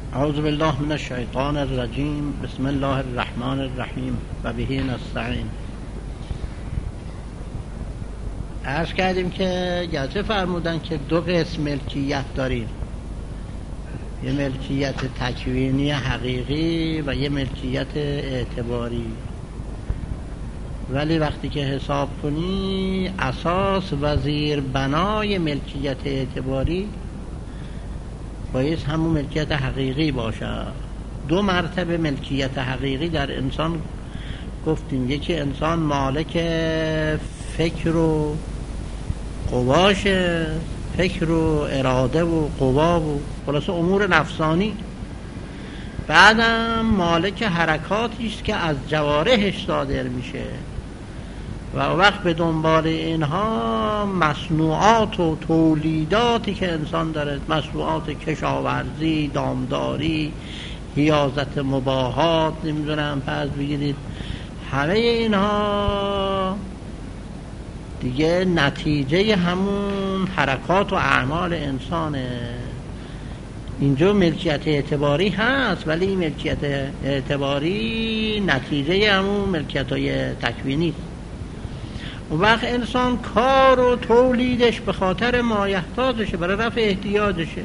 اعوذ بالله من الشیطان الرجیم. بسم الله الرحمن الرحیم و به نستعین. عرض کردیم که گرچه فرمودن که دو قسم ملکیت داریم، یه ملکیت تکوینی حقیقی و یه ملکیت اعتباری، ولی وقتی که حساب کنی اساس و زیر بنای ملکیت اعتباری باید همون ملکیت حقیقی باشه. دو مرتبه ملکیت حقیقی در انسان گفتیم. یکی انسان مالک فکر و قواشه، فکر و اراده و قوا و خلاصه امور نفسانی. بعدم مالک حرکاتی است که از جوارحش صادر میشه و وقت به دنبال اینها مصنوعات و تولیداتی که انسان داره، مصنوعات کشاورزی، دامداری، حیازت مباحات، نمیدونم پس بگیرید، همه اینها دیگه نتیجه همون حرکات و اعمال انسانه. اینجا ملکیت اعتباری هست، ولی این ملکیت اعتباری نتیجه همون ملکیت های تکوینی. اون وقت انسان کار و تولیدش به خاطر مایحتاجشه، برای رفع احتیاجشه،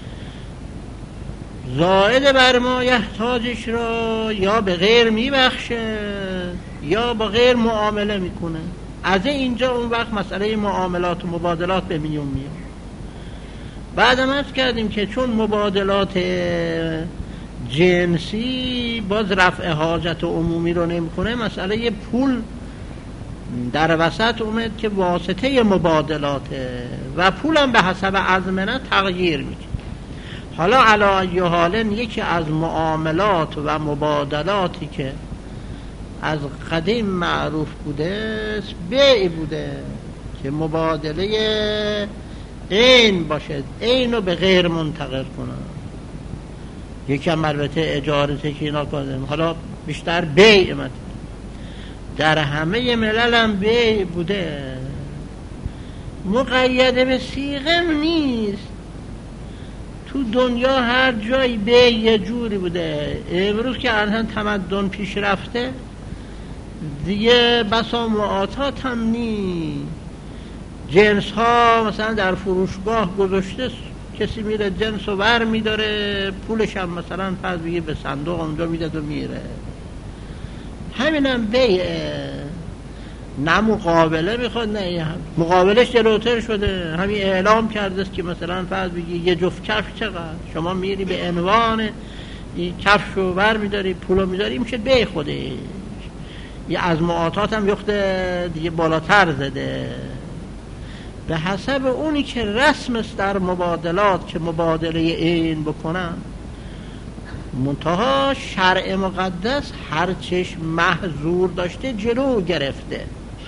زائد بر مایحتاجش را یا به غیر میبخشه یا با غیر معامله میکنه. از اینجا اون وقت مسئله معاملات و مبادلات به میون میاد. بعدم عرض کردیم که چون مبادلات جنسی باز رفع حاجت عمومی رو نمیکنه، مسئله پول در وسط اومد که واسطه مبادلاته و پولم به حسب ازمنه تغییر میکنه. حالا علی ای حال یکی از معاملات و مبادلاتی که از قدیم معروف بوده بیع بوده که مبادله عین باشه، عین رو به غیر منتقل کنن. یکی هم البته اجارته که اینا کنن، حالا بیشتر بیع مد. در همه ملل هم بیع بوده، مقید به صیغه نیست. تو دنیا هر جای بیع یه جوری بوده. امروز که الان تمدن پیش رفته دیگه بسا معاطات هم نیست. جنس ها مثلا در فروشگاه گذاشته، کسی میره جنس رو بر میداره، پولش هم مثلا پس بگیر به صندوق اونجا میده و میره. همین هم بیعه، نه مقابله میخواد، نه مقابلش جلوتر شده. همین اعلام کرده است که مثلا فرض بگی یه جفت کفش چقدر، شما میری به عنوان این کفش رو بر میداری، پول رو میداری، میشه بیع خودش. یه از معاطات هم یخته دیگه بالاتر زده به حسب اونی که رسم است در مبادلات که مبادله این بکنن. منتها شرع مقدس هر چشم محظور داشته جلو گرفته.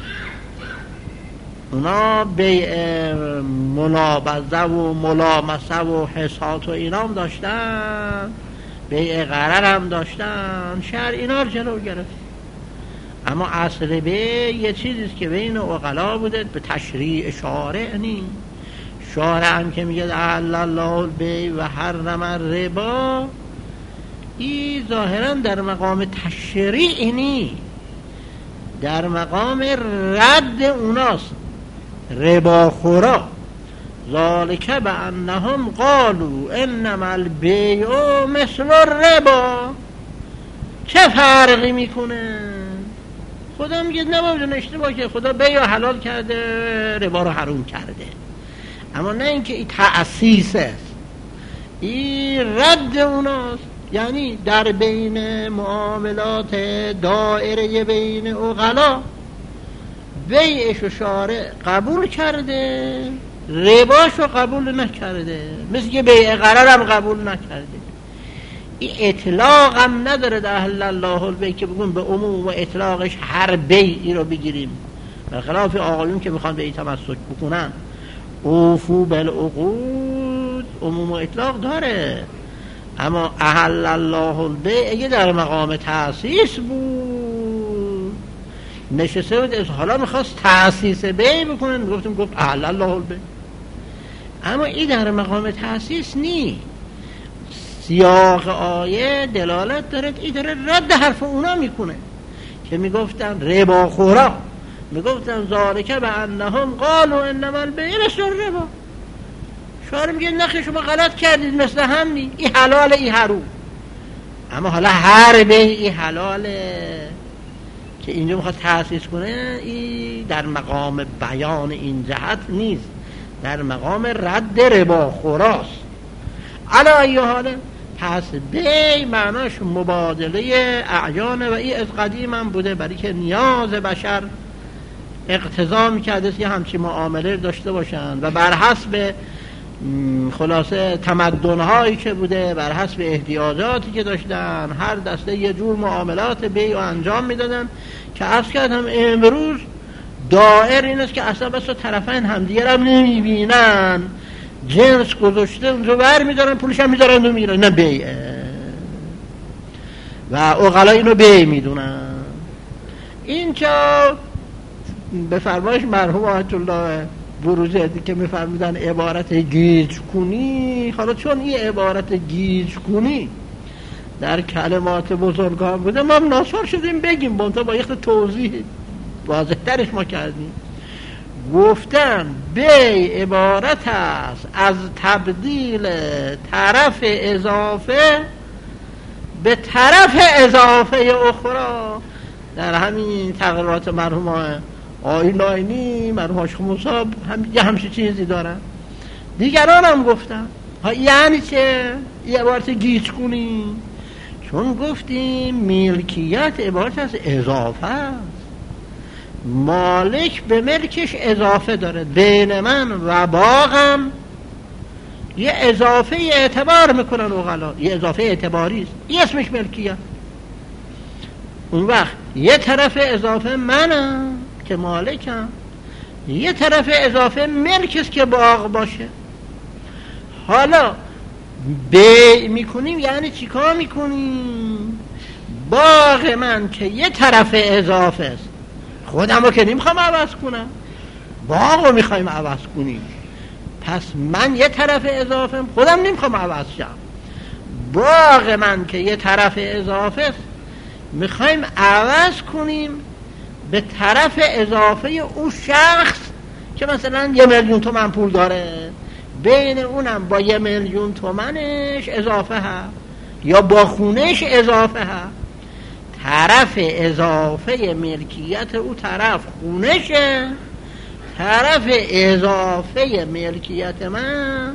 اونا بیع منابضه و ملامسه و حسات و اینا هم داشتن، بیع غرر هم داشتن، شرع اینا رو جلو گرفت. اما اصل بیع یه چیزیست که بین عقلا بوده، به تشریع شارع نی. شارع هم که میگه احل الله البیع و حرم الربا، این ظاهرا در مقام تشریع نی، در مقام رد اوناست، رباخورا. ذالک بانهم قالوا انما البیع مثل الربا. چه فرقی میکنه؟ خدا میگه نباید اشتباه که خدا بیع حلال کرده، ربا رو حرام کرده. اما نه اینکه این تأسیس است، این رد اوناست. یعنی در بین معاملات دائره بین عقلا بیعش و شارع قبول کرده، رباش رو قبول نکرده. مثل که بیع غرر هم قبول نکرده. این اطلاق هم نداره در احل الله البیع که بگون به عموم و اطلاقش هر بیعی رو بگیریم، برخلاف آقایون که میخوان به این تمسک بکنن. اوفو بالعقود عموم و اطلاق داره، اما احل الله البیع اگه در مقام تأسیس بود نشسته بود، حالا میخواست تأسیس بیع بکنن، گفت احل الله البیع. اما این در مقام تأسیس نی. سیاق آیه دلالت داره، این داره رد حرف اونا میکنه که میگفتن ربا خورا، میگفتن ذالک به انهم قالوا انما البیع مثل الربا. شعر میگه نخی شما غلط کردید، مثل هم نی، این حلال این حروم. اما حالا هر بیعی حلاله که اینجا میخواد تأسیس کنه، این در مقام بیان این جهت نیست، در مقام رد ربا خوراست. علا ای حاله، پس بی معناش مبادله اعیان و این از قدیم هم بوده، برای که نیاز بشر اقتضا میکرده یه همچی معامله داشته باشن و بر حسب خلاصه تمدن‌هایی که بوده، بر حسب احتیاجاتی که داشتن، هر دسته یه جور معاملات بیع و انجام میدادن که عرض کردم امروز دائر این است که اصلا بس طرفین همدیگر هم نمیبینن، جنس گذاشته اونجا بر میدارن، پولش هم میدارن و میرن، نه بیعه و عقلا اینو بیع میدونن. اینجا به فرمایش مرحوم آیت الله بروجردی که میفرمیدن عبارت گیج کنی، حالا چون این عبارت گیج کنی در کلمات بزرگان بوده، ما ناچار شدیم بگیم، با یک توضیح واضح ترش ما کردیم. گفتن بیع عبارت است از تبدیل طرف اضافه به طرف اضافه اخرى. در همین تقریرات مرحوم آیین آینی، مرحوم هاشم مصاب یه همچه چیزی دارن، دیگران هم گفتن. یعنی چه یه عبارت گیج کنی؟ چون گفتیم ملکیت عبارت از اضافه است، مالک به ملکش اضافه داره. بین من و باغم یه اضافه اعتبار میکنن اوغلا، یه اضافه اعتباری است، این اسمش ملکیت. اون وقت یه طرف اضافه منم که مالکم، یه طرف اضافه ملک است که باغ باشه. حالا بیع میکنیم یعنی چی کار میکنیم؟ باغ من که یه طرف اضافه است، خودم رو که نمیخوام عوض کنم، باغ رو میخوایم عوض کنیم، پس من یه طرف اضافه خودم نمیخوام عوض شم. باغ من که یه طرف اضافه است میخوایم عوض کنیم به طرف اضافه اون شخص که مثلا 1,000,000 تومان پول داره، بین اونم با 1,000,000 تومنش اضافه ها یا با خونش اضافه ها. طرف اضافه ملکیت او طرف خونشه، طرف اضافه ملکیت من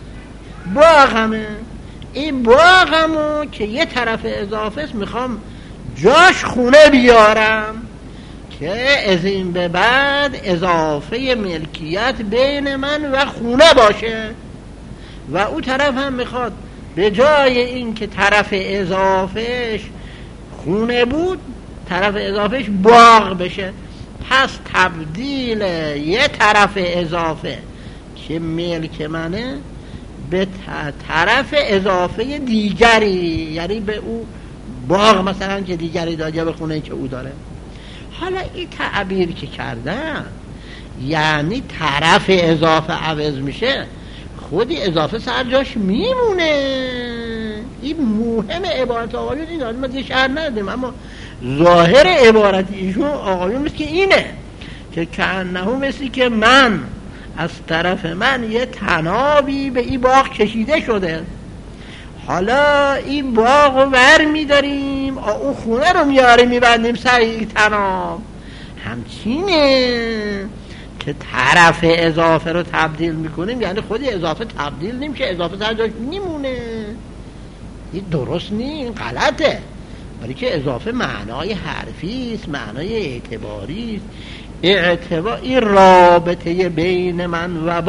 باغمه. این باغمو که یه طرف اضافه است میخوام جاش خونه بیارم که از این به بعد اضافه ملکیت بین من و خونه باشه، و او طرف هم میخواد به جای این که طرف اضافهش خونه بود طرف اضافهش باغ بشه. پس تبدیل یه طرف اضافه که ملک منه به طرف اضافه دیگری، یعنی به او باغ مثلا که دیگری داد یا به خونه که او داره. حالا این تعبیر که کردن یعنی طرف اضافه عوض میشه، خودی اضافه سر جاش میمونه. این مهم عبارت آقایون این داریم، ما دیگه شرح ندادیم، اما ظاهر عبارت ایشون آقایون مثل که اینه که کانه مثلی که من از طرف من یه تنابی به این باغ کشیده شده، حالا این باغ رو ور میداریم، اون خونه رو میاریم میبندیم سر این تناب. همچینه که طرف اضافه رو تبدیل میکنیم، یعنی خود اضافه تبدیل نمیشه، اضافه سر جاش میمونه. این درست نیست، این غلطه، ولی که اضافه معنای حرفی است، معنای اعتباری است. اعتبار این رابطه بین من و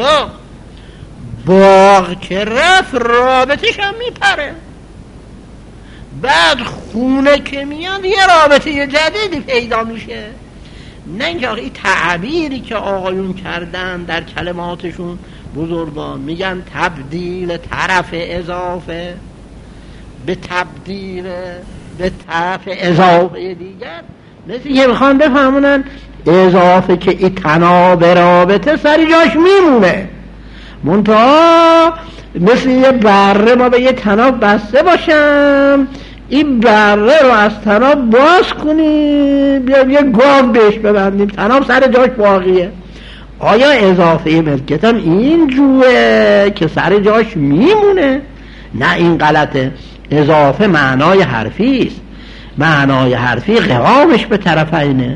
باغ که رفت رابطش هم میپره، بعد خونه که میاد یه رابطه جدیدی پیدا میشه. نه اینکه این تعبیری که آقایون کردن در کلماتشون بزرگان میگن تبدیل طرف اضافه به تبدیل به طرف اضافه دیگر، مثل که میخوان بفهمونن اضافه که این تناب رابطه سری جاش میمونه، منتها مثل یه بره ما به یه طناب بسته باشم، این بره رو از طناب باز کنیم، بیام یه گاو بهش ببندیم، طناب سر جاش باقیه. آیا اضافه ملکیت هم این جوه که سر جاش میمونه؟ نه، این غلطه. اضافه معنای حرفی است. معنای حرفی قوامش به طرفینه.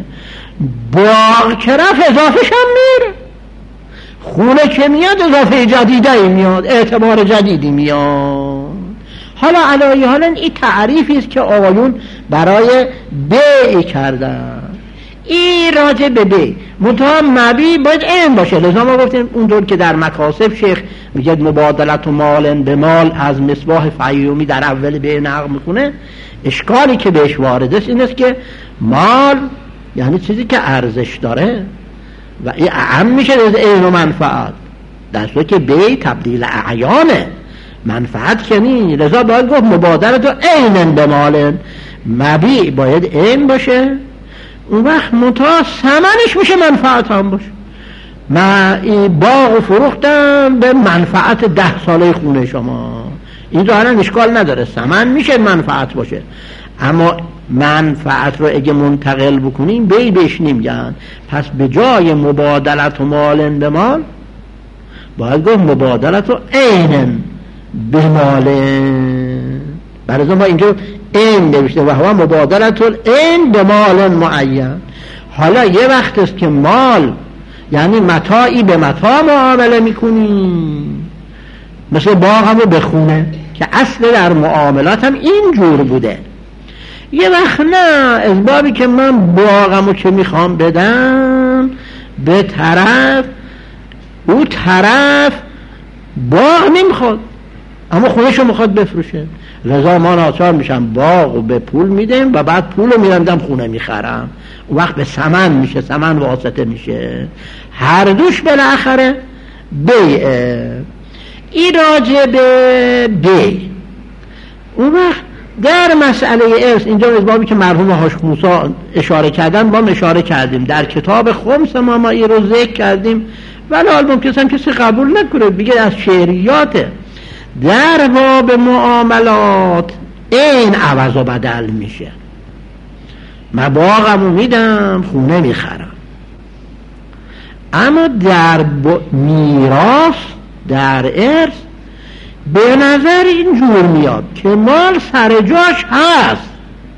باغ که رفت اضافهش هم میره، خونه که میاد اضافه جدیده میاد، اعتبار جدیدی میاد. حالا علایه حالا این تعریفی است که آقایون برای بیع کردن. این راجع به بیع منتها مبیع باید این باشه. لذا ما گفتیم اونطور که در مکاسب شیخ میگه مبادلت و مال به مال از مصباح فیومی در اول بیع نقل میکنه، اشکالی که بهش وارد است این است که مال یعنی چیزی که ارزش داره و این اعم میشه از عین و منفعت، در صورتی که بیع تبدیل اعیانه، منفعت که نی. لذا باید گفت مبادلت و عین به مال، مبیع باید عین باشه، اون وقت منتها ثمنش میشه منفعت هم باشه. من باغ فروختم به منفعت 10 ساله خونه شما، این ظاهرا اشکال نداره، ثمن میشه منفعت باشه، اما منفعت رو اگه منتقل بکنیم بیع بهش نمیگن. پس به جای مبادلت و مال به مال باید گفت مبادلت و عین به مال. برای ما اینجا این نوشته و هوا مبادلت این به مال معین. حالا یه وقت است که مال یعنی متاعی به متاع معامله میکنیم، مثل باغ همو به خونه که اصل در معاملات هم اینجور بوده. یه وقت نه، از بابی که من باغمو که میخوام بدم به طرف، او طرف باغ نمیخواد اما خونهشو میخواد بفروشه، لذا ما ناچار میشم باغو به پول میدم و بعد پولو میرم خونه میخرم، اون وقت به ثمن میشه، ثمن واسطه میشه، هر دوش بالاخره بیعه. این راجع به بیع. اون وقت در مسئله ارث اینجا از بابی که مرحوم حاج موسی اشاره کردن ما اشاره کردیم، در کتاب خمس ما این رو ذکر کردیم، ولی ممکنه کسی قبول نکنه بگه از شعریاته. در باب معاملات این عوض و بدل میشه، من باغمو میدم خونه میخرم، اما در میراث در ارث به نظر اینجور میاد که مال سر جاش هست،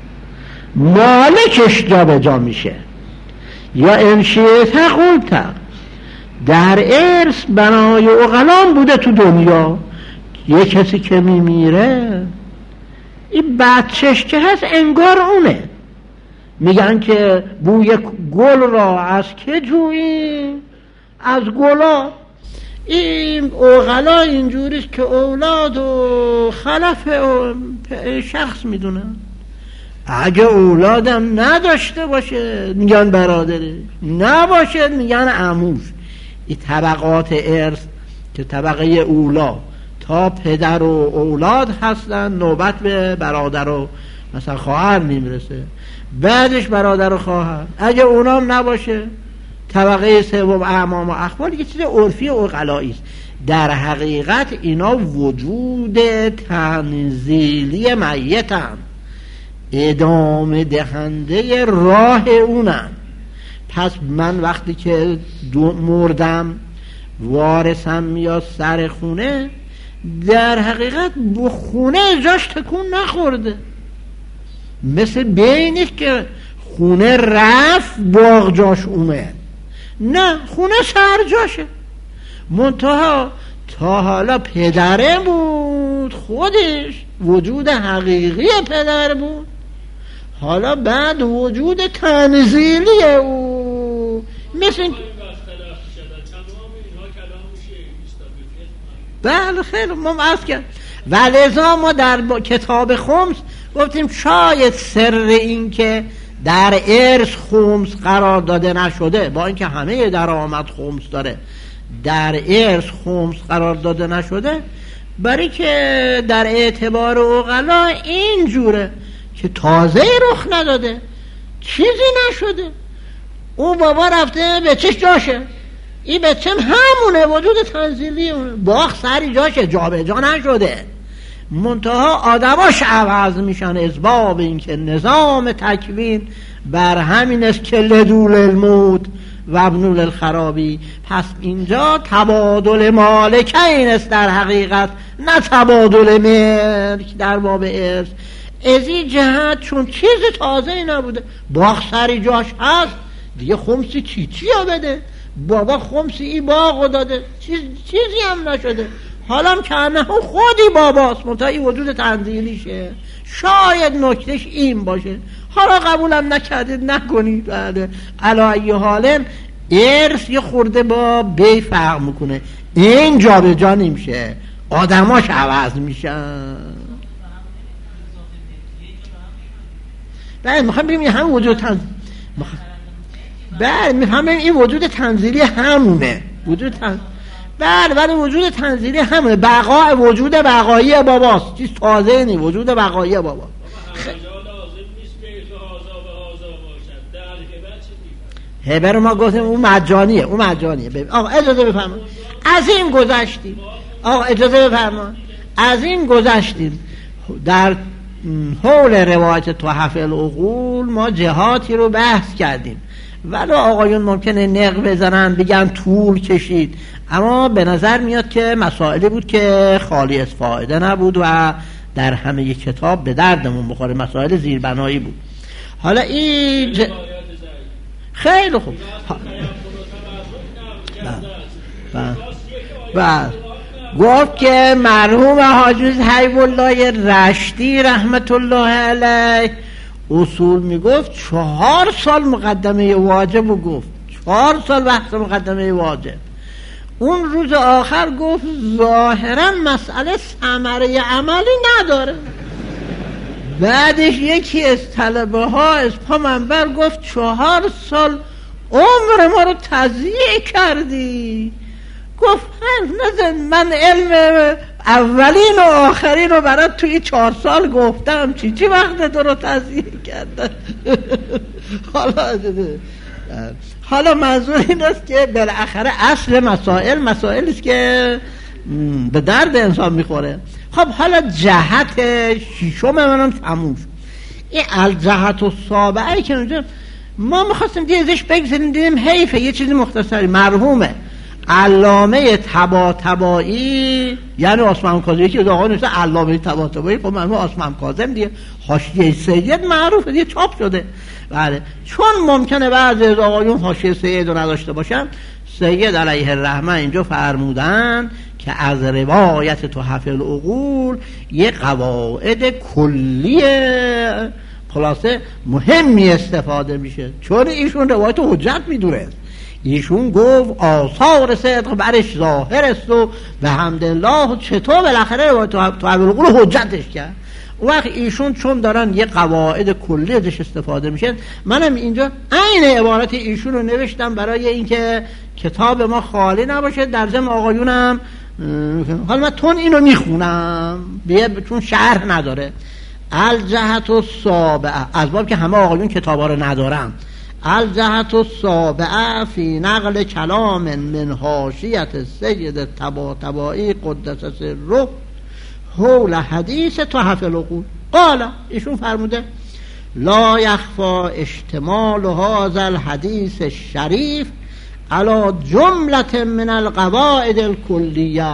مالکش جا به جا میشه، یا انشیت قلت در ارث بنای اقلام بوده تو دنیا، یه کسی که میمیره این بچهش که هست انگار اونه، میگن که بوی گل را از که جویی؟ از گلا. این اوغلا اینجوریست که اولاد و خلف شخص میدونن، اگه اولادم نداشته باشه میگن برادره، نباشه میگن عموش. این طبقات ارث که طبقه اولا تا پدر و اولاد هستن، نوبت به برادر و مثلا خواهر نمیرسه، بعدش برادر و خواهر، اگه اونام نباشه طبقه سوم اعمام و اخوال. یه چیز عرفی و عقلایی است. در حقیقت اینا وجود تنزیلی میتن، ادامه دهنده راه اونن. پس من وقتی که مردم وارثم میاد سر خونه، در حقیقت به خونه جاش تکون نخورده، مثل بینید که خونه رفت باغ جاش اومد، نه خونه سر جاشه. منتها تا حالا پدره بود، خودش وجود حقیقی پدر بود، حالا بعد وجود تنزیلی او مثل بله خیلی ممعص کرد. ولذا ما در کتاب خمس گفتیم شاید سر این که در ارث خمس قرار داده نشده، با اینکه همه درآمد خمس داره، در ارث خمس قرار داده نشده، برای که در اعتبار عقلا این جوره که تازه رخ نداده، چیزی نشده، او بابا رفته به چش جاشه، این به چم همونه وجود تنزیلی، باغ سری جاشه، جا به جا نشده، منتها آدماش عوض میشن. اسباب این که نظام تکوین بر همین است که لدول الموت و ابنول الخرابی. پس اینجا تبادل مالکین است در حقیقت، نه تبادل ملک در باب ارث. از این جهت چون چیز تازه نبوده، باغ سری جاش هست دیگه، خمسی چی ها بده، بابا خمسی این باغو داده، چیزی هم نشده. حالا هم کنه خودی باباست، منتها این وجود تنزیلیشه. شاید نکتش این باشه، حالا قبولم نکردید نکنید. بله علی حال ارث یه خورده با بی فرق میکنه، این جا به جا نمیشه، آدماش عوض میشن. بله میخوام ببینیم همون وجود بله میخوام ببینیم این وجود تنزیلی همونه، وجود بله وجود تنزیلی همونه، بقای وجود بقایی باباست، چیز تازه نی، وجود بقایی بابا. هبه رو ما گفتیم اون مجانیه، اون مجانیه. آقا اجازه بفرمایید از این گذشتیم، آقا اجازه بفرمایید از این گذشتیم. در حول روایت تحف العقول ما جهاتی رو بحث کردیم، ولی آقایون ممکنه نق بزنن بگن طول کشید، اما به نظر میاد که مسائلی بود که خالی از فایده نبود و در همه کتاب به دردمون بخوره، مسائل زیربنایی بود. حالا این خیلی خوب گفت که مرحوم حاجی حبیب الله رشتی رحمت الله علیه اصول میگفت 4 سال مقدمه واجب رو گفت، 4 سال بحث مقدمه واجب. اون روز آخر گفت ظاهرا مسئله ثمره عملی نداره. بعدش یکی از طلبه ها از پا منبر گفت 4 سال عمر ما رو تضییع کردی. گفت نزن، من علم اولین و آخرین رو برات توی 4 سال گفتم، چی وقت تو رو تضییع کردن. حالا منظور این است که بالاخره اصل مسائل است که به درد انسان میخوره. خب حالا جهت شیشم منم تموم شد. این الجهت السابعه که اونجا ما میخواستیم دیزش بگذاریم، دیدیم حیفه، یه چیزی مختصری. مرحومه علامه طباطبایی یعنی عثمان کاظمی، یکی از آقایون نوشته علامه طباطبایی، خب مرحوم عثمان کاظم دیگه، حاشیه سید معروفه دیگه، چاپ شده. بله چون ممکنه بعضی از آقایون حاشیه سید رو نداشته باشن، سید علیه الرحمه اینجا فرمودن که از روایت تحف العقول یه قواعد کلی خلاصه مهمی استفاده میشه، چون ایشون روایت حجت میدونه. ایشون گفت آثار صدق برش ظاهر است و به حمدالله چطور بالاخره روایت تحف العقول حجتش کرد. اون وقت ایشون چون دارن یه قواعد کلی ازش استفاده میشن، منم اینجا عین عبارت ایشون رو نوشتم برای اینکه کتاب ما خالی نباشه. در ضمن آقایونم حالا من تون اینو میخونم چون شرح نداره. الجهت السابعه، از باب که همه آقایون کتابا رو ندارن، الجهت السابعه فی نقل کلام من حاشیه سید طباطبایی قدس سره حول حدیث تحف العقول. قال ایشون فرموده لا یخفا اشتمال هذا الحدیث الشریف علی جمله من القواعد الکلیه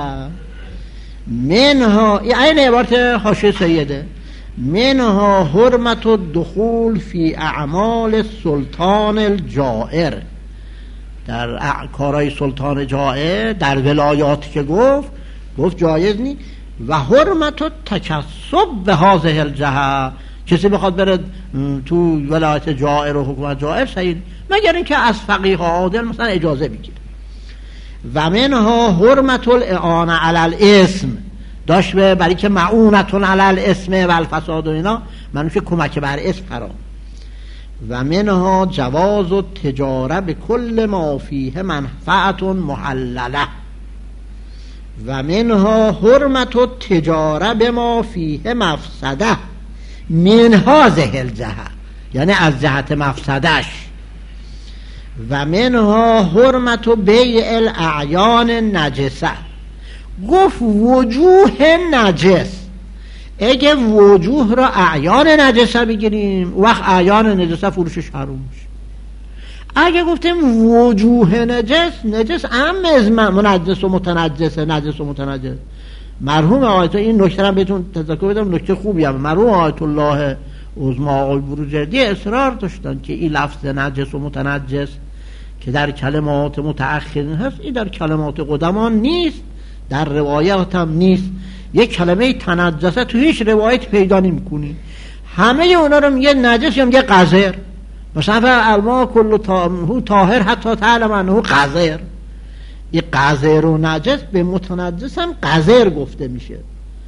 منها، این عبارت حاشیه سیده، منها حرمت الدخول فی اعمال سلطان الجائر، در کارهای سلطان جائر در ولایات که گفت جایز نی، و حرمت التکسب به هذه الجهه، کسی بخواد بره تو ولایت جائر و حکومت جائر صحیح، مگر اینکه از فقیه عادل مثلا اجازه بگیره. و منها حرمت الاعانه علی الاسم، داشت برای که معونتون علی الاسم و الفساد و اینا منوشه کمک بر اسم حرام. و منها جواز التجاره به کل ما فیه منفعت محلله، و منها حرمت التجاره به ما فیه مفسده من هذه الجهه، یعنی از جهت مفسدش. و منها حرمت بیع الاعیان نجسه. گفت وجوه نجس، اگه وجوه را اعیان نجسه بگیریم وقت اعیان نجسه فروشش حرام میشه. اگه گفتیم وجوه نجس اهم از منجس و متنجسه. نجس و متنجس مرحوم آیت این نکته را بهتون تذکر بدم، نکته خوبی هم. مرحوم آیت الله عظما آقای بروجردی اصرار داشتن که این لفظ نجس و متنجس که در کلمات متأخرین هست این در کلمات قدما نیست، در روایات هم نیست. یک کلمه تنجسه تو هیچ روایت پیدا نمی‌کنی. همه اونا رو میگه نجس یا میگه قذر. مثلا الماء کل طاهر حتی تعلم انه قذر. این قذر و نجس به متنجس هم قذر گفته میشه.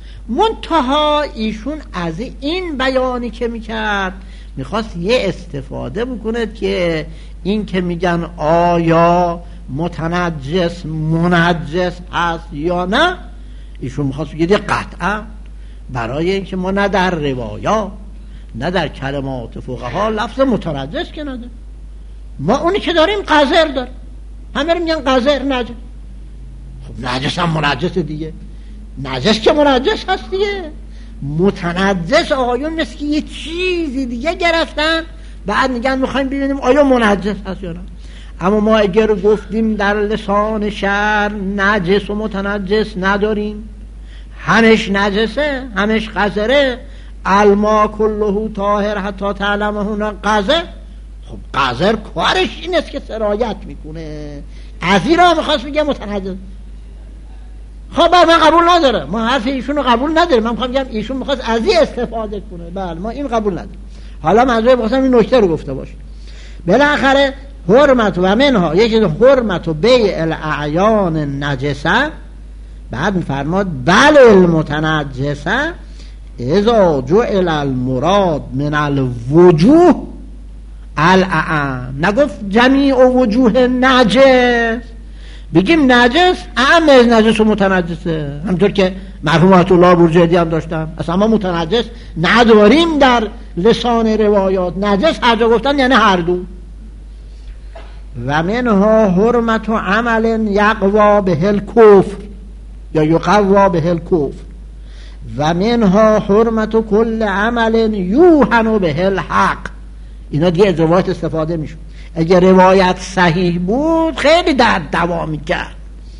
منتها ایشون از این بیانی که میکرد میخواست یه استفاده بکنه که این که میگن آیا متنجس منجس هست یا نه، ایشون میخواست بگه قطعا برای اینکه ما نه در روایات نه در کلمات فقها لفظ متنجس که نداریم، ما اونی که داریم قذر داریم. همه رو میگن قذر نجس. خب نجس هم منجس دیگه، نجس که منجس هست دیگه. متنجس آقایون مثل که یه چیزی دیگه گرفتن بعد میگن میخوایم ببینیم آیا منجس هست یا نه. اما ما اگر گفتیم در لسان شعر نجس و متنجس نداریم، همش نجسه همش قذره، الماء کله طاهر حتی تعلمه قذر. خب قذر کارش این است که سرایت میکنه. از این را میخواست بگه متنجس. خب من قبول نداره، ما حرف ایشون رو قبول نداره. من میخوام بگم ایشون میخواست از این استفاده کنه. بله ما این قبول نداره. حالا منظور بخواستم این نکته رو گفته باشه. بالاخره حرمت و منها یکی حرمت و بیع الاعیان نجسه. بعد میفرماد بل المتنجسه اذا جعل المراد من الوجوه الاعم. نگفت جمیع وجوه نجس، بگیم نجس اعم از نجس و متنجسه. همطور که مرحوم آیت الله بروجردی هم داشتن. اصلا ما متنجس نداریم در لسان روایات، نجس هر جا گفتن یعنی هر دو. و منها حرمت عمل یقوا به الکفر یا یقوا به الکفر و منها حرمت کل عمل یوهن به الحق. اینا دیگه از روایت استفاده میشون. اگر روایت صحیح بود خیلی در دوام میکرد.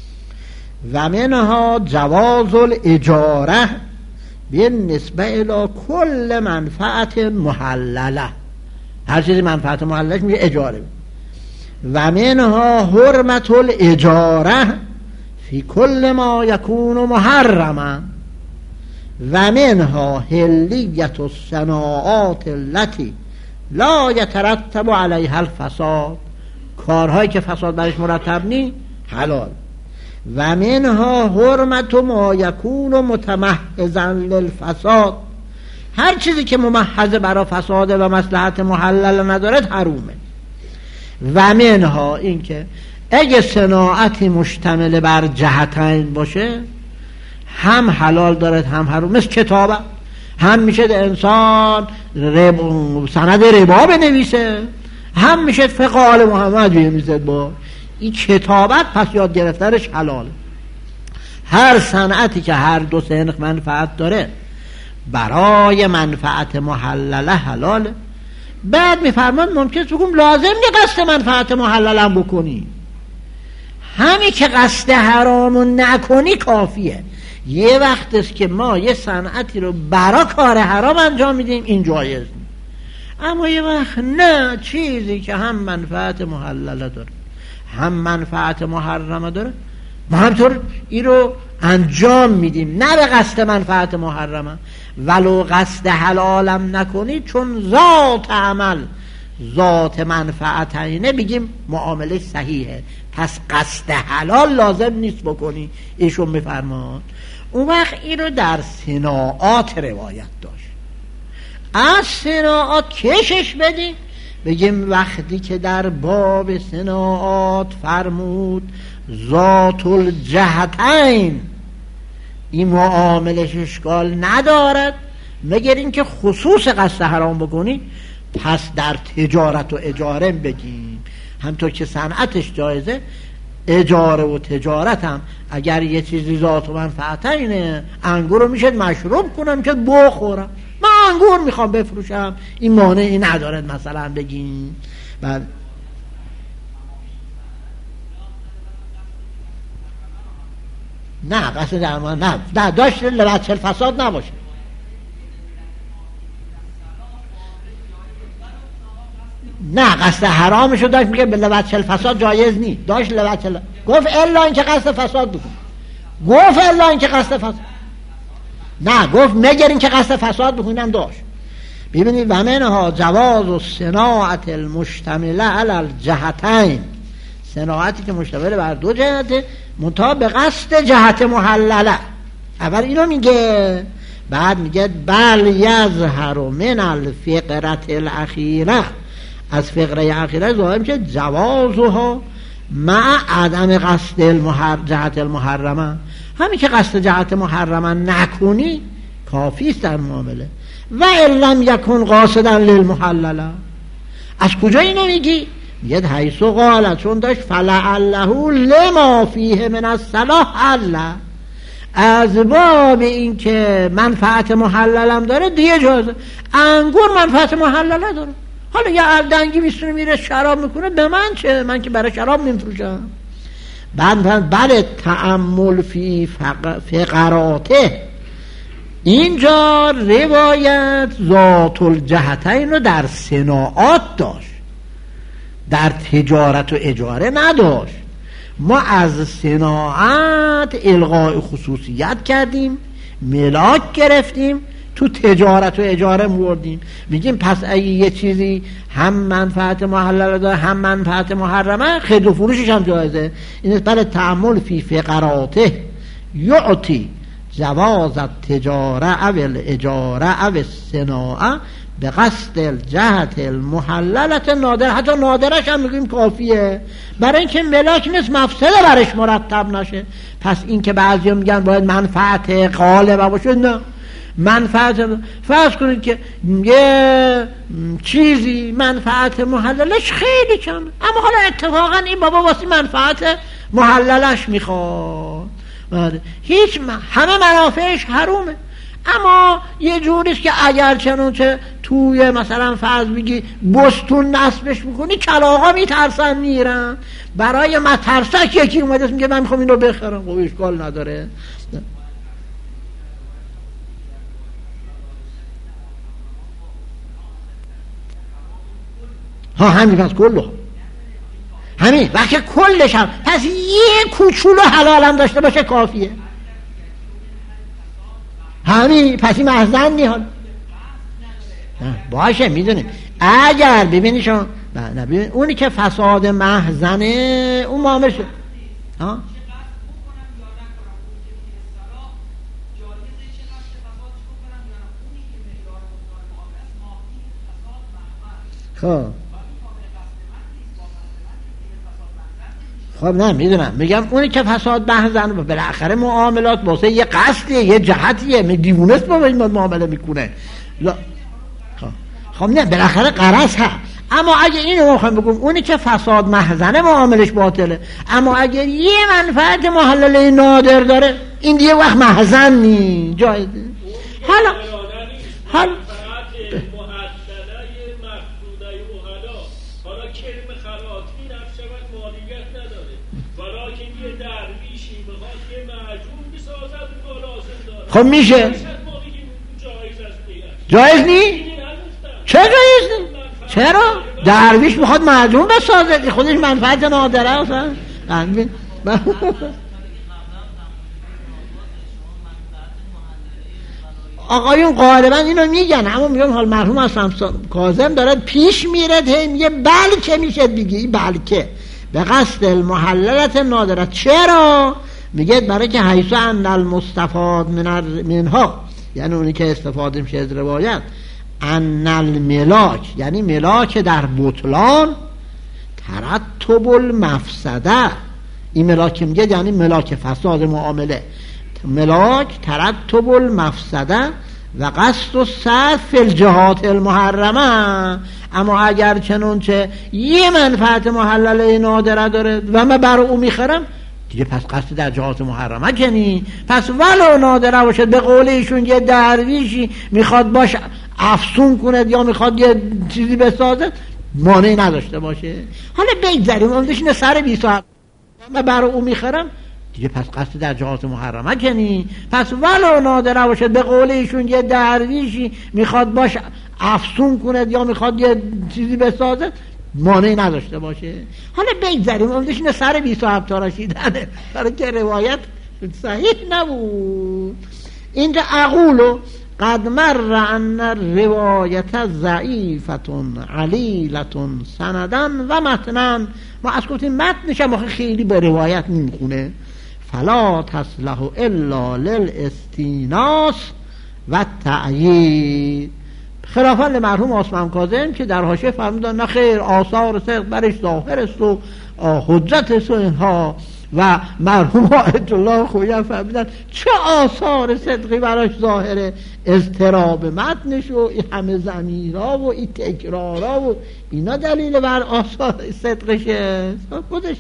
و منها جواز الاجاره بالنسبه الی کل منفعت محلله. هر چیزی منفعت محلله میگه اجاره. و منها حرمت الاجاره فی کل ما یکون محرما و منها حلیت الصناعات التي لا یترتب علیها الفساد. کارهایی که فساد برش مرتب نی حلال. و منها حرمت ما یکون متمحضا للفساد. هر چیزی که ممحض برای فساد و مصلحت محلل ندارد حرومه. و منها این که اگه صناعتی مشتمل بر جهتین باشه هم حلال دارد هم حروم. مثل کتابه هم میشه انسان سند ربا بنویسه، هم میشه فقه آل محمد بنویسه. با این کتابت پس یاد گرفتنش حلاله. هر صنعتی که هر دو سنخ منفعت داره برای منفعت محلله حلاله. بعد میفرمان ممکنه بگم لازم نیست قصد منفعت محللم بکنی، همین که قصد حرامو نکنی کافیه. یه وقت است که ما یه صنعتی رو برای کار حرام انجام میدیم این جایز نیست. اما یه وقت نه، چیزی که هم منفعت محلله داره هم منفعت محرمه داره ما همطور این رو انجام میدیم، نه به قصد منفعت محرمه. ولو قصد حلالم نکنی چون ذات عمل ذات منفعت اینه بگیم معامله صحیحه، پس قصد حلال لازم نیست بکنی. ایشون میفرمان اون وقت این رو در صناعات روایت داشت. از صناعات کشش بدیم بگیم وقتی که در باب صناعات فرمود ذات الجهتین این معاملش اشکال ندارد مگر اینکه خصوص قصد حرام بکنی، پس در تجارت و اجاره بگیم همطور که صنعتش جایزه، اجاره و تجارت هم اگر یه چیزی ذات و منفعت اینه، انگور رو میشه مشروب کنم که بخورم، من انگور میخوام بفروشم، این مانعی نداره مثلا بگیم. بعد نه قصد درمان نه داشت لبچه الفساد نباشه. نه قصد حرامشو داشت، میگه به لبچه الفساد جایز نی، داشت لبچه گفت الا اینکه قصد فساد بکن، گفت الا اینکه قصد فساد، نه گفت مگر اینکه قصد فساد بکنم داشت. ببینید و منها جواز و صناعت المشتمله علی الجهتین، صناعتی که مشتمل بر دو جهته منتها به قصد جهت محلله. اول اینو میگه، بعد میگه بل یظهر من الفقره الاخیره، از فقره اخیره ظاهر میشه جوازها مع عدم قصد جهت المحرمه، همین که قصد جهت محرمه نکنی کافی است در معامله. و لم یکن قاصدا للمحلله، از کجا اینو میگی؟ میگه حیث قال، چون داشت فلعله لما فیه من الصلاح الله، از باب این که منفعت محللم داره دیگه جازه. انگور منفعت محلله داره، حالا یه اردنگی میستونه میره شراب میکنه، به من چه؟ من که برای شراب نمیفروشم. بعد تأمل فی فقراته، اینجا روایت ذات الجهتین رو در صناعات داشت، در تجارت و اجاره نداشت. ما از صناعت الغاء خصوصیت کردیم، ملاک گرفتیم، تو تجارت و اجاره موردیم. میگیم پس اگه یه چیزی هم منفعت محلل داره هم منفعت محرمه، خرید و فروشش هم جایزه. این برای تأمل فی فقراته یعطی جواز التجاره او الاجاره او الصناعه به قصد الجهت المحللت نادر. حتی نادرش هم میگیم کافیه، برای اینکه ملاک نیست مفسده برش مرتب نشه. پس این که بعضی میگن باید منفعت غالبه باشه، نه، منفعت، فرض کنید که یه چیزی منفعت محللش خیلی کم، اما حالا اتفاقا این بابا واسه منفعت محللش میخواد، هیچ همه منافعش حرومه، اما یه جوریست که اگر چنانچه توی مثلا فرض بگی بستون نصبش بکنی کلاغا میترسن میرن، برای مترسک یکی اومده میگه من میخوام این رو بخرم، خب اشکال نداره. ها همین، پس کلو همین وقتی کلش هم، پس یه کوچولو حلالم داشته باشه کافیه همین، پس این محزن نیاد باشه. میدونی اگر ببینی شما نه ببین اونی که فساد محزنه اون معامل شد ها خب نه میدونم، میگم اونی که فساد محزن بالاخره معاملات واسه یه قصدیه، یه جهتیه، دیوونست با این معامله میکنه. خب نه بالاخره قرض هست، اما اگه اینو میخوام بگم اونی که فساد محزنه معاملش باطله، اما اگر یه منفعت محلله نادر داره این دیگه وقت محزن نی جایزه. حالا خب میشه جایز نی؟ چرا جایز نی؟ چرا؟ درویش میخواد معجون بسازه، خودش منفعت نادره اصلا. آقایون غالبا اینو میگن، اما میگم حال مرحوم هستم کاظم داره پیش میره میگه بلکه میشه بگی بلکه به قصد المحللت نادره. چرا؟ میگه برای که حیث ان المستفاد منها، یعنی اونی که استفاده میشه از روایت، ان الملاک، یعنی ملاک در بطلان، ترتب المفسده، این ملاک میگه یعنی ملاک فساد معامله، ملاک ترتب المفسده و قصد و صرف الجهات المحرمه. اما اگر چنانچه یه منفعت محلله نادره داره و من برای او میخرم دیگه پس قصد در جهات محرمه کنی. پس ولو نادره باشد، به قول ایشون یه درویشی میخواد باش افسون کند یا میخواد یه چیزی بسازد مانعی نداشته باشه. حالا بگذاریم عمدش اینه سر 27 من برای او میخرم دیگه پس قصد در جهات محرمه کنی. پس ولو نادره باشد، به قول ایشون یه درویشی میخواد باش افسون کند یا میخواد یه چیزی بسازد مانعی نداشته باشه. حالا بگذاریم عمدش اینه سر 27 تا رسیدنه، برای که روایت صحیح نبود. اینجا اقولو قد مر ان روایت ضعیفتون علیلتون سندن و متنن. ما از گفتیم متنش هم خیلی به روایت نمیخونه. فلا تصلح الا للاستیناس و تعیید، خلافا لمرحوم عثمان کاظم که در حاشیه فرمودن نه خیر آثار صدق برش ظاهر است و حجت است و اینها، و مرحوم آیت الله خویی فرمودن چه آثار صدقی براش ظاهره؟ اضطراب متنش و این همه ضمیرها و این تکرارها و اینا دلیل بر آثار صدقشه. خودش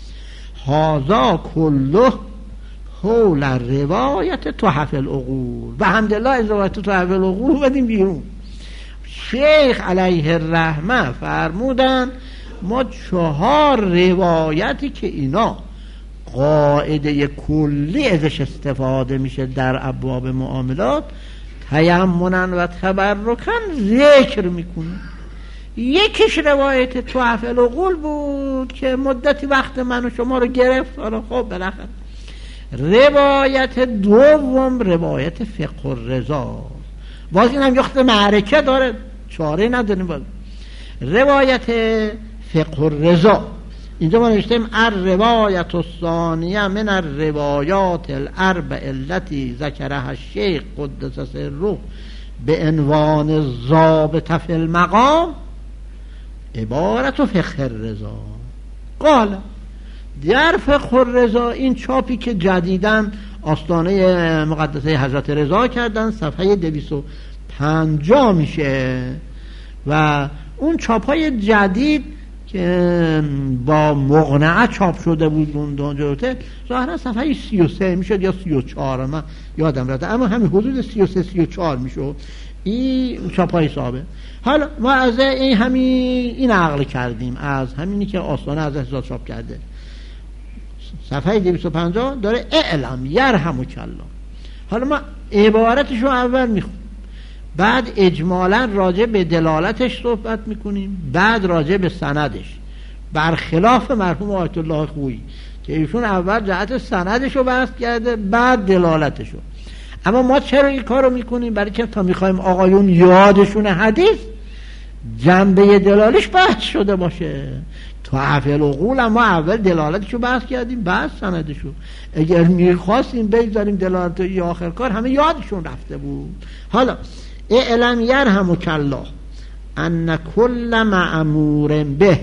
هذا کله حول روایت تحف العقول و الحمدلله از روایت تحف العقول بدیم بیرون. شیخ علیه الرحمه فرمودن ما 4 روایتی که اینا قاعده کلی ازش استفاده میشه در ابواب معاملات تیمنا و تبرکا ذکر میکنه. یکیش روایت تحف العقول بود که مدتی وقت من و شما رو گرفت. حالا خب بالاخره روایت دوم روایت فقه الرضا، باز این هم یخت معرکه داره، چاره نداریم. باز روایت فقه الرضا اینجا ما نوشتیم الروایت الثانیه من الروایات الاربع التي ذکرها الشیخ قدس سره به عنوان الضابط فی المقام عبارت فقه الرضا. قال در فقه الرضا، این چاپی که جدیدن آستانه مقدسه حضرت رضا کردن، صفحه 250 میشه و اون چاپای جدید که با مقنعه چاپ شده بود اون جلوته ظاهرا صفحه 33 میشد یا 34 من یادم رفته، اما همین حدود 33 34 میشد این چاپای صاحبه. حالا ما از این عقل کردیم از همینی که آستانه از رضا چاپ کرده. صفحه 250 داره اعلم یرحمک الله. حالا ما عبارتشو اول میخونیم، بعد اجمالا راجع به دلالتش صحبت میکنیم، بعد راجع به سندش، برخلاف مرحوم آیت الله خویی که ایشون اول جهت سندشو بحث کرده بعد دلالتشو. اما ما چرا این کارو میکنیم؟ برای که تا میخوایم آقایون یادشون حدیث جنبه دلالش بحث شده باشه. تحف العقول ما اول دلالتشو بحث کردیم بعد سندشو. اگر میخواستیم بگذاریم دلالت یا آخر کار همه یادشون رفته بود. حالا اعلم یرحمک الله ان کل مأمور به،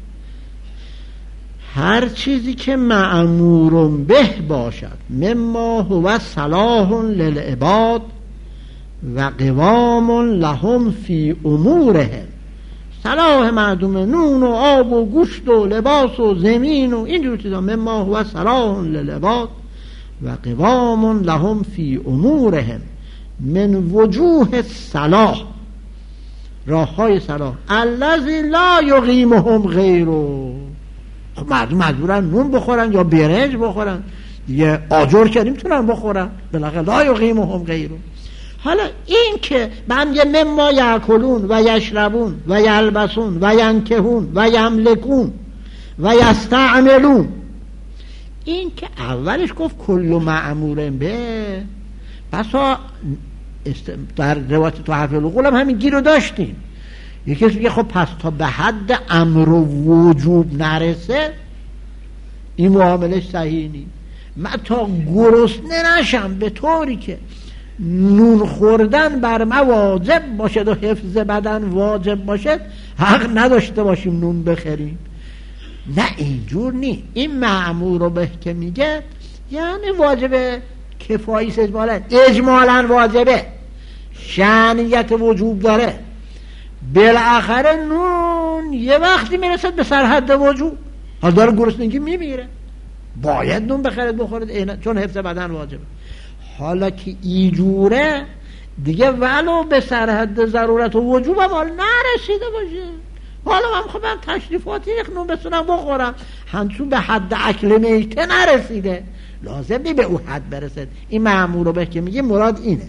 هر چیزی که مأمور به باشد مما هو صلاح للعباد و قوام لهم فی امورهم، صلاح مردم نون و آب و گوشت و لباس و زمین و اینجور چیزا، مما هو صلاح للعباد و قوام لهم فی امورهم من وجوه الصلاح، راههای صلاح الذی لا یقیمهم غیره. خب مردم مجبورن نون بخورن یا برنج بخورن، یه آجر که نمیتونن بخورن، بالاخره لا یقیمهم غیره. حالا این که من یه مما یاکلون و یشربون و یلبسون و ینکحون و یملکون و یستعملون، این که اولش گفت کل مأمور به، پس در روایت تحف العقول هم همین گیر رو داشتیم. یکی میگه خب پس تا به حد امر و وجوب نرسه این معاملش صحیح نیست. من تا گرسنه نشم به طوری که نون خوردن بر ما واجب باشد و حفظ بدن واجب باشد حق نداشته باشیم نون بخریم. نه اینجور نیست. این مأمور به که میگه یعنی واجبه کفایی اجمالا واجبه، شأنیت وجوب داره، بالاخره نون یه وقتی میرسد به سرحد وجود، حالا داره گرسنگی میمیره، باید نون بخرید بخورید چون حفظ بدن واجبه. حالا که اینجوره دیگه ولو به سرحد ضرورت و وجوب هم حال نرسیده باشه، حالا من خودم تشریفاتی یک نون بتونم بخورم، همچون به حد اکل میته نرسیده، لازم نی به او حد برسد. این معمول رو به که میگه مراد اینه.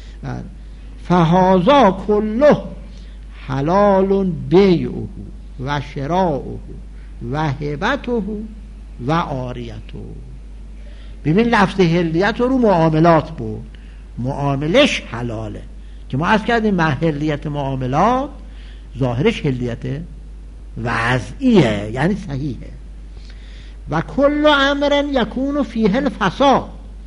فهذا کله حلال بیعه و شراعه و هبته و عاریته. ببین لفظ حلیت رو معاملات بود، معاملش حلاله که ما عرض کردیم محلیت معاملات ظاهرش حلیت وضعیه یعنی صحیحه. و کل امر یکون فیه الفساد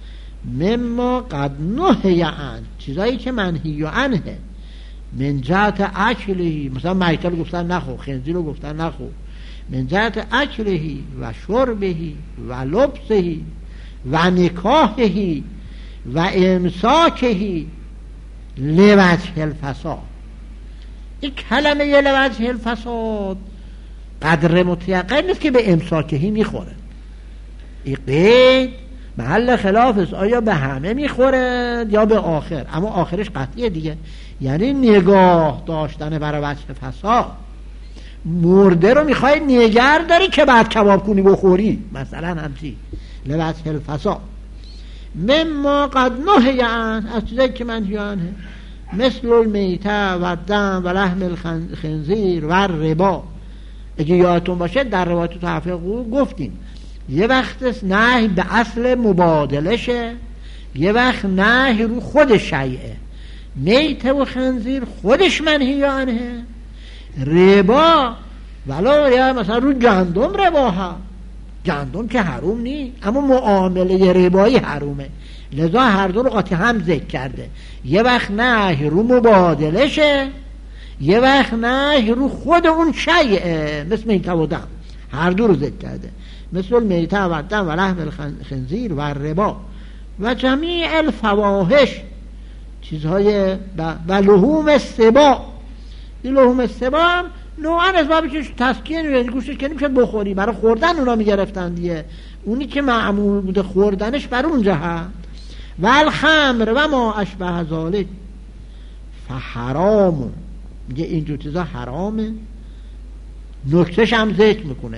مما قد نهی عنه، چیزایی که منهی عنه، من جهت اکلهی، مثلا میته رو گفتن نخو، خنزیر رو گفتن نخو، من جهت اکلهی و شربهی و لبسهی و نکاحهی و امساکهی لوجه الفساد. این کلمه لوجه الفساد قدر متیقن نیست که به امساکهی میخوره، این قید محل خلاف است، آیا به همه میخوره یا به آخر، اما آخرش قطعیه دیگه، یعنی نگاه داشتن برای وجه فساد. مرده رو میخوای نگر داری که بعد کباب کنی بخوری، مثلا همچی لوجه الفساد. مما قد نهی عنه، از چیزایی که منهی عنه، مثل المیته و دم و لحم الخنزیر و ربا. اگه یادتون باشه در روایت تحفیق گفتیم یه وقت نهی به اصل مبادلشه، یه وقت نهی رو خود شیعه. میته و خنزیر خودش منهی عنه، ربا ولو یا مثلا رو گندم ربا ها، گندم که حروم نی اما معامله ربایی حرومه، لذا هر دو رو قاطی هم ذکر کرده. یه وقت نهی رو مبادلشه، یه وقت نهی رو خود اون شیعه، مثل میته و دم، هر دو رو ذکر کرده. مثل میته و دم و لحم الخنزیر و ربا و جمیع الفواحش، چیزهای و لحوم السباع. این لحوم السباع هم نوعا از بابی که تسکین گوشتش که نمیشه بخوری، برای خوردن اونا میگرفتن دیگه، اونی که معمول بوده خوردنش بر اون جهت. و الخمر و ما اشبه ذالک فحرام، میگه اینجور چیزا حرامه. نکتهش هم ذکر میکنه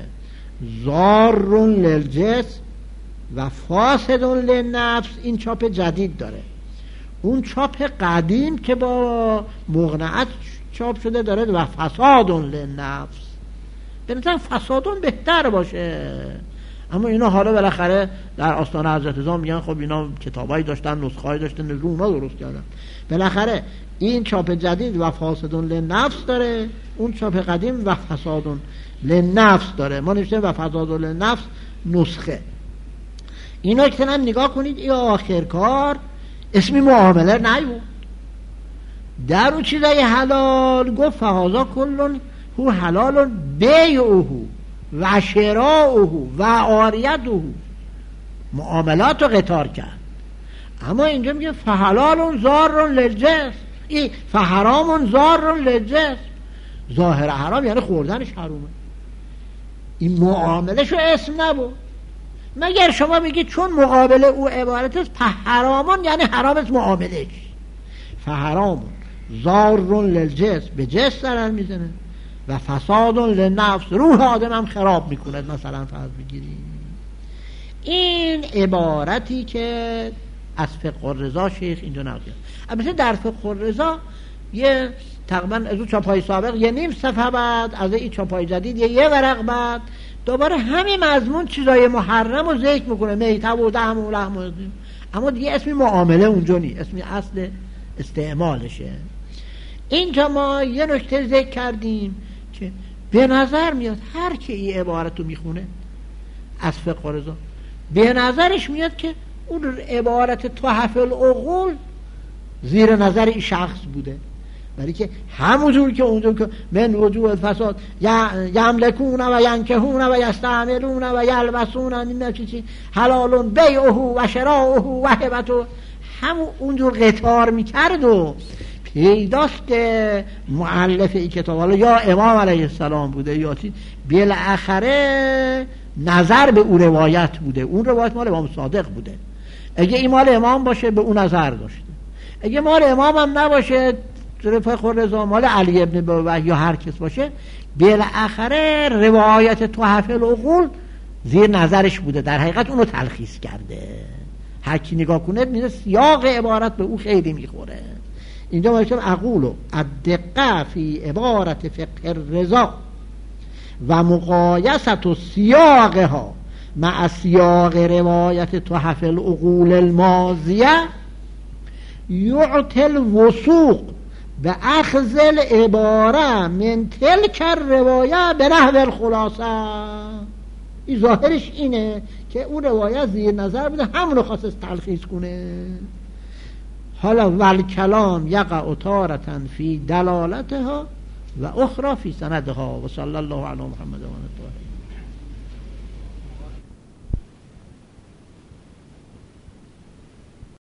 ضار للجسم و فاسد للنفس. این چاپ جدید داره، اون چاپ قدیم که با مغنعت چاپ شده داره و فساد للنفس. به نظرم فسادون بهتر باشه، اما اینا حالا بالاخره در آستانه حضرت زمان میگن خب اینا کتابایی داشتن، نسخه‌ای داشتن، رو اونا درست کردن. بالاخره این چاپ جدید و فاسدون للنفس داره، اون چاپ قدیم و فسادون للنفس داره. ما نوشتیم و فسادون للنفس نسخه. اینا که هم نگاه کنید، این آخر کار اسمی معامله نیبود، در اون چیزای حلال گفت فهذا کلون هو حلال بیعه و شراعه و عاریته، معاملات رو قطار کرد. اما اینجا میگه فحلال ضار للجسم، این فحرام ضار للجسم. ظاهر حرام یعنی خوردنش حرومه، این معاملش رو اسم نبود. مگر شما میگید چون مقابل او عبارت است حرامون یعنی حرام است معاملش. فحرامون ضار للجسم، به جسم ضرر میزنه، و فساد للنفس، روح آدم هم خراب میکنه. مثلا فرض بگیرید این عبارتی که از فقه الرضا شیخ اینجا نقل کرد. البته در فقه الرضا یه تقریبا از اون چاپای سابق یه نیم صفحه بعد، از این چاپای جدید یه ورق بعد، دوباره همین مضمون چیزای محرم رو ذکر میکنه، میته و دم و لحم، اما دیگه اسمی معامله اونجا نیست، اسمی اصل استعمالشه. اینجا ما یه نکته ذکر کردیم که به نظر میاد هر که این عبارت رو میخونه از فقه الرضا به نظرش میاد که اون عبارت تحف العقول زیر نظر این شخص بوده، ولی که همونجور که اونجور که من وجوه الفساد یملکون و ینکحون و یستعملون و یلبسون این چیزی حلال بیعه و شراعه و هبته، همون اونجور قطار میکرد و پیداست که مؤلف این کتاب، حالا یا امام علیه السلام بوده یا چی، بالاخره نظر به اون روایت بوده، اون روایت مال امام صادق بوده. اگه این مال امام باشه به اون نظر داشته، اگه مال امام هم نباشه فخر رضا مال علی ابن بویح یا هر کس باشه، بالاخره روایت تحفه العقول زیر نظرش بوده، در حقیقت اونو تلخیص کرده. هر کی نگاه کنه می‌بینه سیاق عبارت به اون خیلی میخوره. اینجا باید اقولو الدقه فی عبارت فقه الرضا و مقایست و سیاقها مع سیاق روایت تحفه العقول الماضیه یعطی الوثوق به اخذ العباره من تلک الروایه به نحو الخلاصه. این ظاهرش اینه که اون روایت زیر نظر بوده، همونو خواست تلخیص کنه. حالا والکلام یقع تارة فی دلالتها و اخرى فی سندها. و صلی الله علی محمد و آله.